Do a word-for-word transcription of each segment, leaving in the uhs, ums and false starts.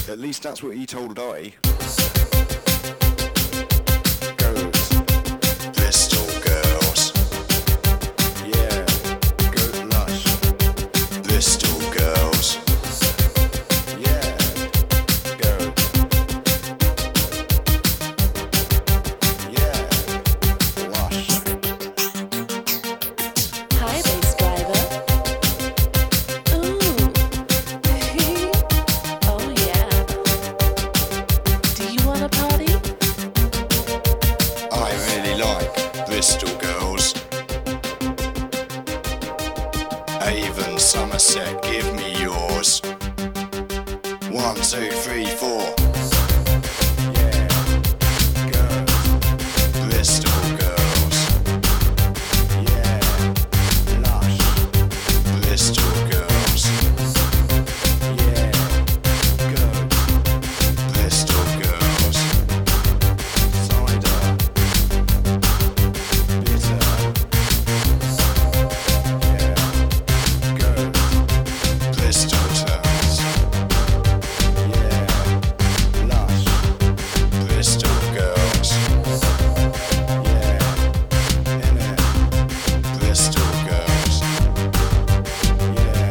At least that's what he told I. Bristol girls. Yeah, go lush. Bristol girls. Yeah, go. Yeah, lush. Hi, bass driver. Ooh. Oh yeah. Do you wanna party? I really like Bristol girls. Avon, Somerset, give me yours. One, two, three, four. Yeah, go. Bristol girls. Yeah, lush. Bristol girls. Yeah, go. Bristol girls. Cider. Bitter. Yeah, go. Bristol turns. Yeah, lush. Bristol girls. Yeah, innit. Bristol girls. Yeah,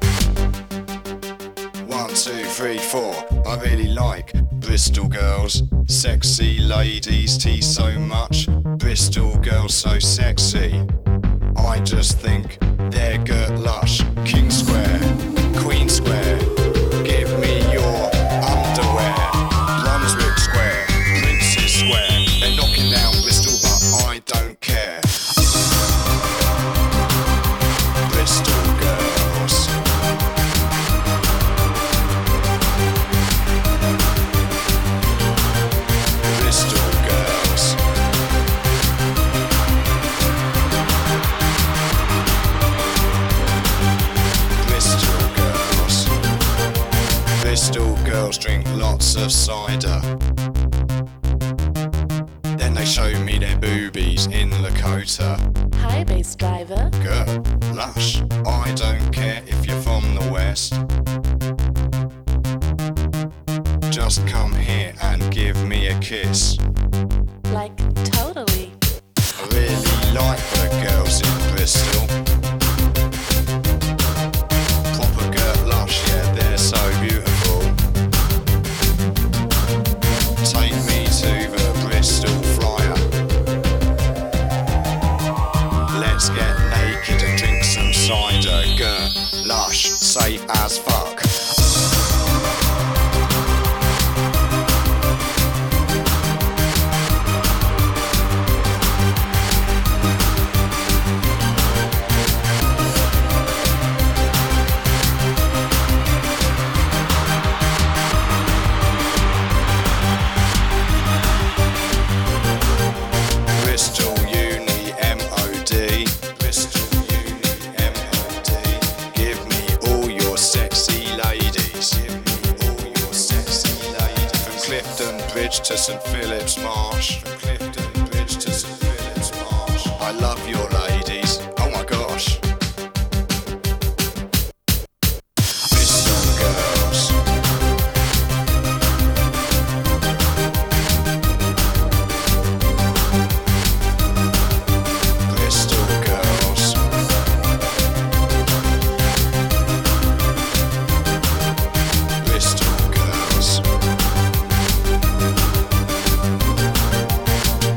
One, two, three, four. I really like Bristol girls. Sexy ladies tease so much. Bristol girls so sexy. I just think they're girt lush. King Square, Queen Square. Give me your underwear. Brunswick Square, Princes Square. They're knocking down Bristol, but I don't care. Bristol girls. Bristol girls. Bristol girls. Bristol girls drink lots of cider. Then they show me their boobies in Lakota. Hi, bass driver. Girl, lush. I don't care if you're from the west. Just come here and give me a kiss. Like, totally. I really like the girls in Bristol. Proper girt lush, yeah, they're so beautiful. Take me to the Bristol Flyer. Let's get naked and drink some cider. Girt lush, safe as fuck. Bristol Uni M O D. Bristol Uni M O D. Give me all your sexy ladies. Give me all your sexy ladies. From Clifton Bridge to St Philip's Marsh. From Clifton Bridge to St Philip's Marsh. I love your ladies. Oh my gosh. Bristol girls. Bristol girls. Bristol girls.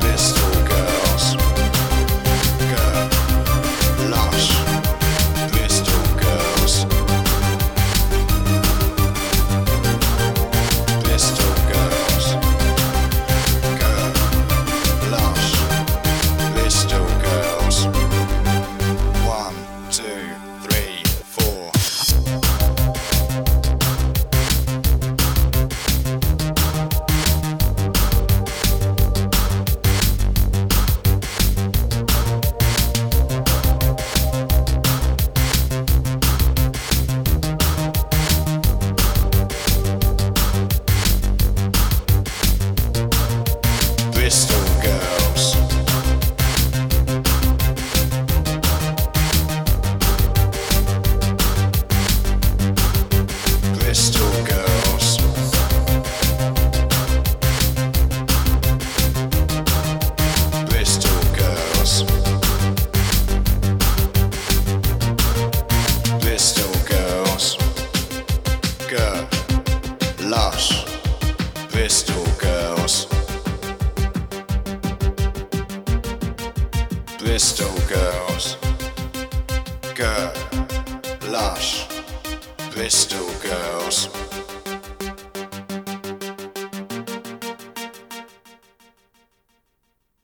Bristol girls. Girl, lush, Bristol girls.